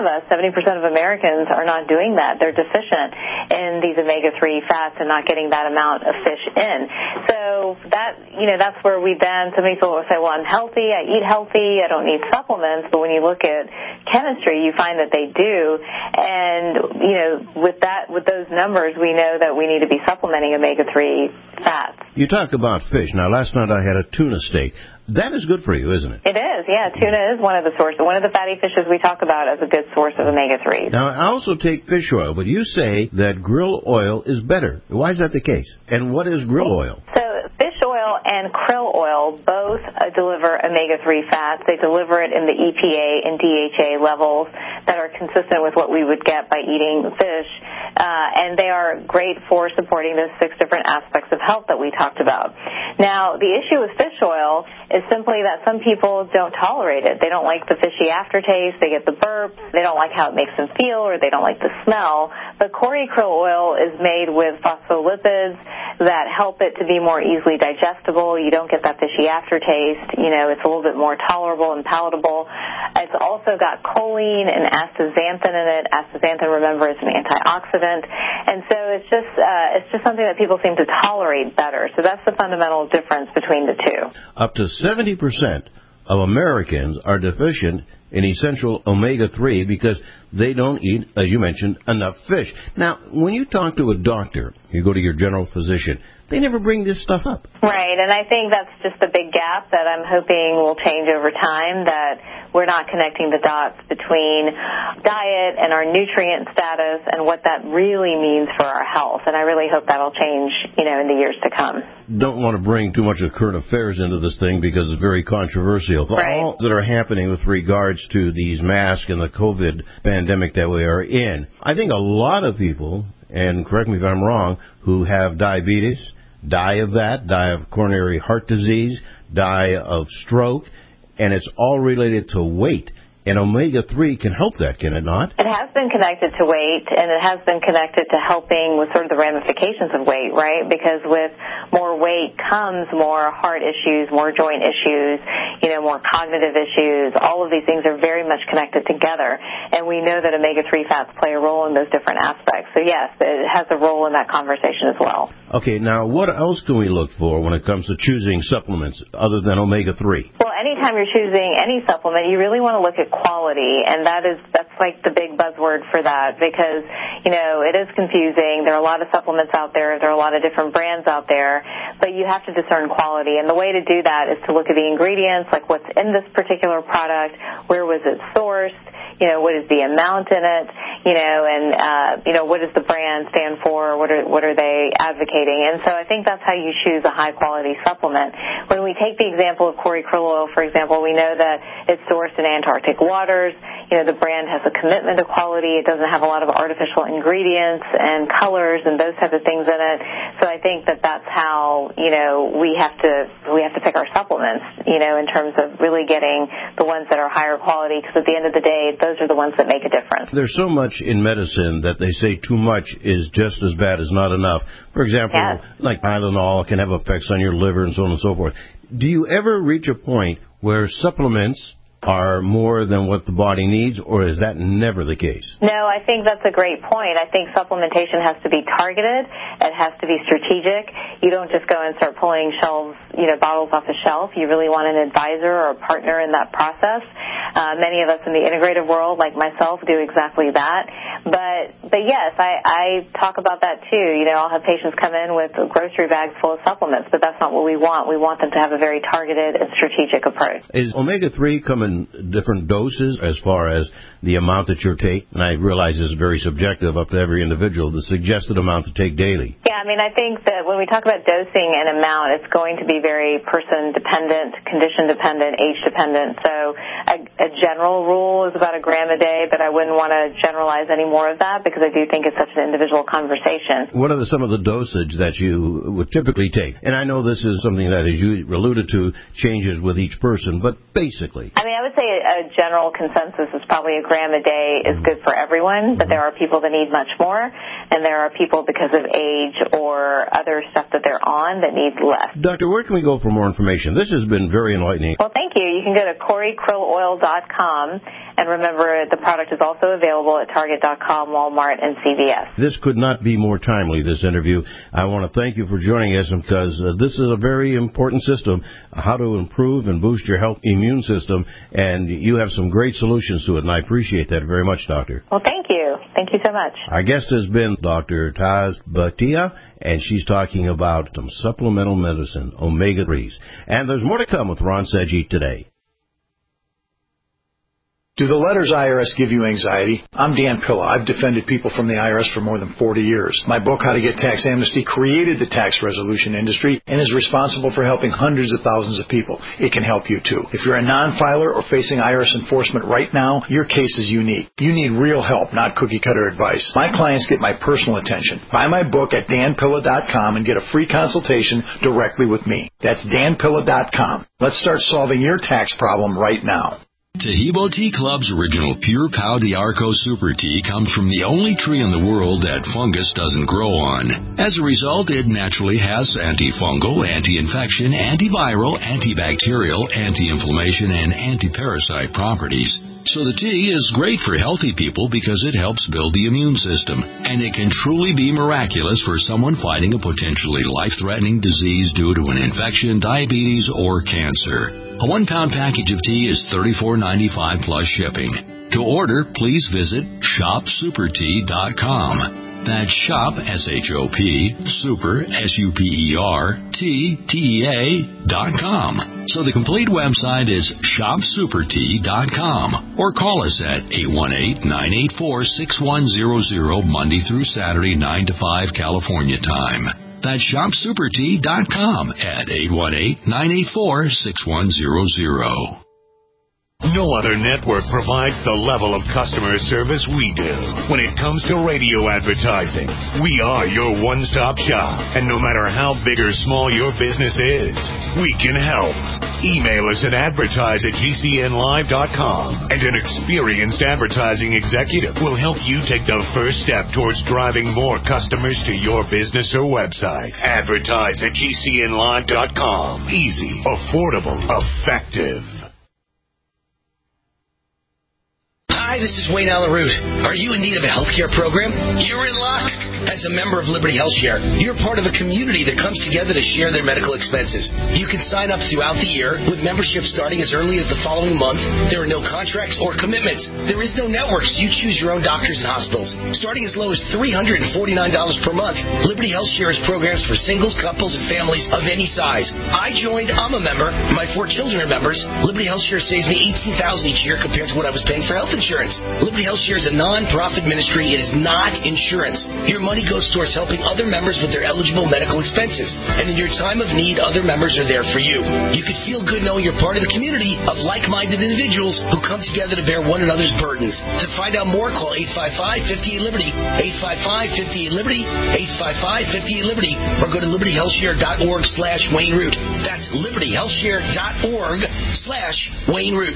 of Americans are not doing that. They're deficient in these omega-3 fats and not getting that amount of fish in. So that's where we've been. So many people will say, well, I'm healthy, I eat healthy, I don't need supplements, but when you look at chemistry, you find that they do. And, with those numbers, we know that we need to be supplementing omega-3 fats. You talked about fish. Now, last night I had a tuna steak. That is good for you, isn't it? It is, yeah. Tuna is one of the sources, one of the fatty fishes we talk about as a good source of omega-3s. Now, I also take fish oil, but you say that grill oil is better. Why is that the case? And what is grill oil? So fish oil and krill oil both deliver omega-3 fats. They deliver it in the EPA and DHA levels that are consistent with what we would get by eating fish. And they are great for supporting those 6 different aspects of health that we talked about. Now, the issue with fish oil is simply that some people don't tolerate it. They don't like the fishy aftertaste. They get the burp. They don't like how it makes them feel, or they don't like the smell. But Cory krill oil is made with phospholipids that help it to be more easily digestible. You don't get that fishy aftertaste. It's a little bit more tolerable and palatable. It's also got choline and astaxanthin in it. Astaxanthin, remember, is an antioxidant. And so it's just something that people seem to tolerate better. So that's the fundamental difference between the two. Up to 70% of Americans are deficient in essential omega-3 because they don't eat, as you mentioned, enough fish. Now, when you talk to a doctor, you go to your general physician, they never bring this stuff up. Right, and I think that's just a big gap that I'm hoping will change over time, that we're not connecting the dots between diet and our nutrient status and what that really means for our health. And I really hope that'll change, in the years to come. Don't want to bring too much of current affairs into this thing because it's very controversial. Right. All that are happening with regards to these masks and the COVID pandemic that we are in, I think a lot of people, and correct me if I'm wrong, who have diabetes, die of that, die of coronary heart disease, die of stroke, and it's all related to weight. And omega-3 can help that, can it not? It has been connected to weight, and it has been connected to helping with sort of the ramifications of weight, right? Because with more weight comes more heart issues, more joint issues, more cognitive issues. All of these things are very much connected together, and we know that omega-3 fats play a role in those different aspects. So, yes, it has a role in that conversation as well. Okay, now what else can we look for when it comes to choosing supplements other than omega-3? Well, anytime you're choosing any supplement, you really want to look at quality, and that's like the big buzzword for that because, it is confusing. There are a lot of supplements out there. There are a lot of different brands out there, but you have to discern quality, and the way to do that is to look at the ingredients, like what's in this particular product, where was it sourced, what is the amount in it, and what does the brand stand for, what are they advocating. And so I think that's how you choose a high-quality supplement. When we take the example of Cori Krill Oil, for example, we know that it's sourced in Antarctic waters. The brand has a commitment to quality. It doesn't have a lot of artificial ingredients and colors and those type of things in it. So I think that that's how, we have to pick our supplements, in terms of really getting the ones that are higher quality, because at the end of the day, those are the ones that make a difference. There's so much in medicine that they say too much is just as bad as not enough. For example, like Tylenol can have effects on your liver and so on and so forth. Do you ever reach a point where supplements are more than what the body needs, or is that never the case? No, I think that's a great point. I think supplementation has to be targeted. It has to be strategic. You don't just go and start pulling bottles off the shelf. You really want an advisor or a partner in that process. Many of us in the integrative world, like myself, do exactly that. But yes, I talk about that too. I'll have patients come in with grocery bags full of supplements, but that's not what we want. We want them to have a very targeted and strategic approach. Is omega-3 come in different doses as far as the amount that you take? And I realize this is very subjective, up to every individual, the suggested amount to take daily. Yeah, I think that when we talk about dosing and amount, it's going to be very person-dependent, condition-dependent, age-dependent. So a general rule is about 1 gram a day, but I wouldn't want to generalize any more of that because I do think it's such an individual conversation. What are some of the dosage that you would typically take? And I know this is something that, as you alluded to, changes with each person, but basically. I would say a general consensus is probably 1 gram a day is good for everyone, but there are people that need much more, and there are people because of age or other stuff that they're on that need less. Doctor, where can we go for more information? This has been very enlightening. Well, thank you. You can go to CoriKrillOil.com, and remember the product is also available at Target.com, Walmart, and CVS. This could not be more timely, this interview. I want to thank you for joining us because this is a very important system, how to improve and boost your health immune system, and you have some great solutions to it, and I appreciate that very much, Doctor. Well, thank you. Thank you so much. Our guest has been Dr. Taz Bhatia, and she's talking about some supplemental medicine, omega-3s. And there's more to come with Ron Sedgwick today. Do the letters IRS give you anxiety? I'm Dan Pilla. I've defended people from the IRS for more than 40 years. My book, How to Get Tax Amnesty, created the tax resolution industry and is responsible for helping hundreds of thousands of people. It can help you, too. If you're a non-filer or facing IRS enforcement right now, your case is unique. You need real help, not cookie-cutter advice. My clients get my personal attention. Buy my book at danpilla.com and get a free consultation directly with me. That's danpilla.com. Let's start solving your tax problem right now. Tahibo Tea Club's original Pure Pau d'Arco Super Tea comes from the only tree in the world that fungus doesn't grow on. As a result, it naturally has antifungal, anti-infection, antiviral, antibacterial, anti-inflammation, and anti-parasite properties. So the tea is great for healthy people because it helps build the immune system, and it can truly be miraculous for someone fighting a potentially life-threatening disease due to an infection, diabetes, or cancer. A 1-pound package of tea is $34.95 plus shipping. To order, please visit shopsupertea.com. That's shop, S-H-O-P, super, S-U-P-E-R, T-T-E-A.com. So the complete website is shopsupertea.com. Or call us at 818-984-6100 Monday through Saturday, 9 to 5 California time. That's shopsupertea.com at 818-984-6100. No other network provides the level of customer service we do. When it comes to radio advertising, we are your one-stop shop. And no matter how big or small your business is, we can help. Email us at advertise@gcnlive.com, and an experienced advertising executive will help you take the first step towards driving more customers to your business or website. Advertise@gcnlive.com. Easy, affordable, effective. Hi, this is Wayne Allen Root. Are you in need of a healthcare program? You're in luck. As a member of Liberty Health Share, you're part of a community that comes together to share their medical expenses. You can sign up throughout the year with membership starting as early as the following month. There are no contracts or commitments. There is no network, so you choose your own doctors and hospitals. Starting as low as $349 per month, Liberty Health Share has programs for singles, couples, and families of any size. I joined. I'm a member. My 4 children are members. Liberty Health Share saves me $18,000 each year compared to what I was paying for health insurance. insurance. Liberty Health Share is a non-profit ministry. It is not insurance. Your money goes towards helping other members with their eligible medical expenses. And in your time of need, other members are there for you. You can feel good knowing you're part of the community of like-minded individuals who come together to bear one another's burdens. To find out more, call 855-58-LIBERTY, 855-58-LIBERTY, 855-58-LIBERTY, or go to libertyhealthshare.org/Wayne Root. That's libertyhealthshare.org/Wayne Root.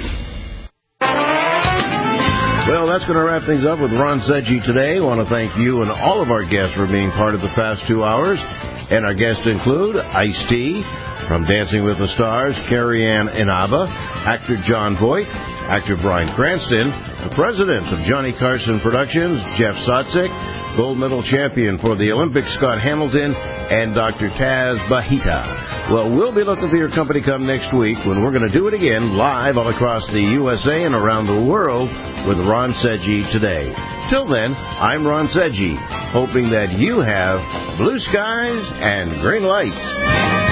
Well, that's going to wrap things up with Ron Sedgy today. I want to thank you and all of our guests for being part of the past 2 hours. And our guests include Ice-T from Dancing with the Stars, Carrie Ann Inaba, actor John Voight, actor Bryan Cranston, the president of Johnny Carson Productions, Jeff Sotzik, gold medal champion for the Olympics, Scott Hamilton, and Dr. Taz Bahita. Well, we'll be looking for your company come next week when we're going to do it again live all across the USA and around the world with Ron Sedgy today. Till then, I'm Ron Sedgy, hoping that you have blue skies and green lights.